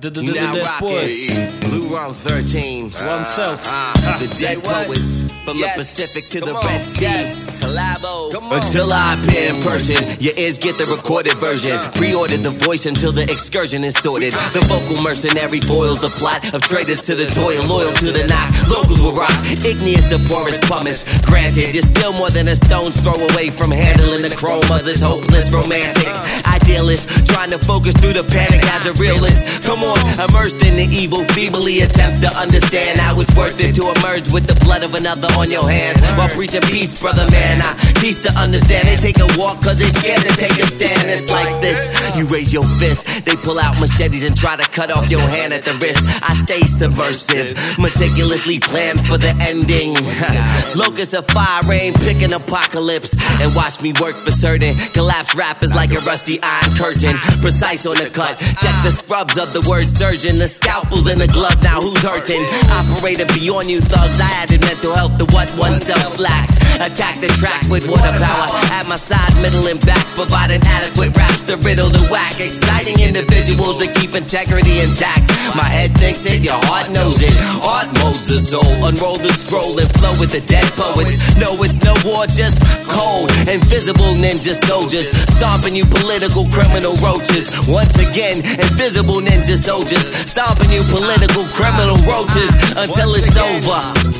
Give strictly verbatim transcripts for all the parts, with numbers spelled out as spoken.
Dead Poets, Blue Rum thirteen, Oneself, the Dead Poets, from the Pacific to the Red Sea. Collabo. Until I appear in person, your ears get the recorded version. Pre-ordered the voice until the excursion is sorted. The vocal mercenary foils the plot of traitors to the toil, loyal to the knock. Locals will rock, igneous of porous pumice. Granted, you're still more than a stone's throw away from handling the chrome of this hopeless romantic idealist, trying to focus through the panic as a realist. Come on, immersed in the evil, feebly attempt to understand how it's worth it to emerge with the blood of another on your hands. While preaching peace, brother man, I teach to understand. They take a walk cause they scared to take a stand. It's like this, you raise your fist, they pull out machetes and try to cut off your hand at the wrist. I stay subversive, meticulously planned for the ending. Locusts of fire rain, picking apocalypse, and watch me work for certain. Collapse rappers like a rusty iron curtain, precise on the cut. Check the scrubs of the word surgeon, the scalpels in the glove. Now who's hurting? Operator beyond you thugs. I added mental health to what oneself lacked. Attack the track with water power at my side, middle and back, providing adequate raps to riddle the whack. Exciting individuals that keep integrity intact. My head thinks it, your heart knows it. Art molds the soul. Unroll the scroll and flow with the dead poets. No, it's no war, just cold. Invisible ninja soldiers stomping you political criminal roaches. Once again, invisible ninja soldiers stomping you political criminal roaches until it's over.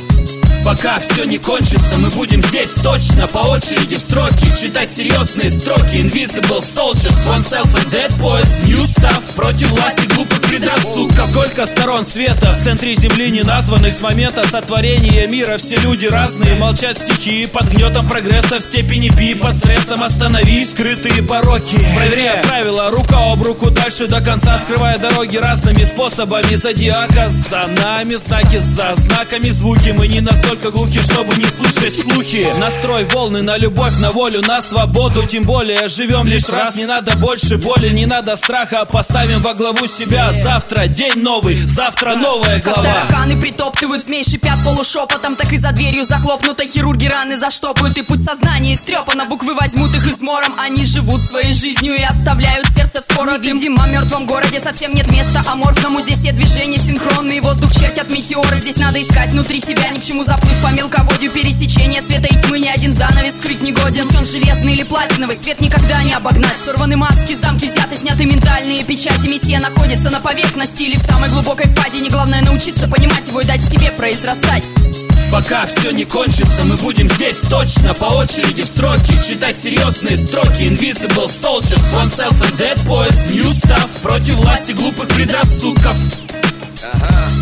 Пока все не кончится, мы будем здесь точно по очереди в строки читать серьезные строки. Invisible Soldiers, Oneself and Dead Poets, New Stuff против власти глупых предрассудков. Сколько сторон света в центре земли не названных. С момента сотворения мира все люди разные. Молчат стихии под гнетом прогресса в степени пи. Под стрессом остановись, скрытые пороки. Проверяя правила, рука об руку дальше до конца, скрывая дороги разными способами зодиака. За нами знаки, за знаками звуки. Мы не настолько глухи, чтобы не слышать слухи. Настрой волны на любовь, на волю, на свободу. Тем более живем лишь раз. Не надо больше боли, не надо страха. Поставим во главу себя. Завтра день новый, завтра новая глава. Как тараканы притоптывают, змей шипят полушепотом. Так и за дверью захлопнутой хирурги раны заштопают. И путь сознания истрепано, буквы возьмут их измором. Они живут своей жизнью и оставляют сердце в спорах. Видимо, в мертвом городе совсем нет места аморфному. Здесь все движения синхронные, воздух чертят метеоры. Здесь надо искать внутри себя, ни к чему заплыть по мелководью. Пересечения света и тьмы, ни один занавес скрыть не годен. Он железный или платиновый, свет никогда не обогнать. Сорваны маски, замки взяты, сняты ментальные печати. Мессия находится на поверхности или в самой глубокой впадине. Главное научиться понимать его и дать себе произрастать. Пока все не кончится, мы будем здесь точно по очереди в строки читать серьезные строки. Invisible Soldiers, Oneself and Dead Poets, New Stuff против власти глупых предрассудков. Uh-huh.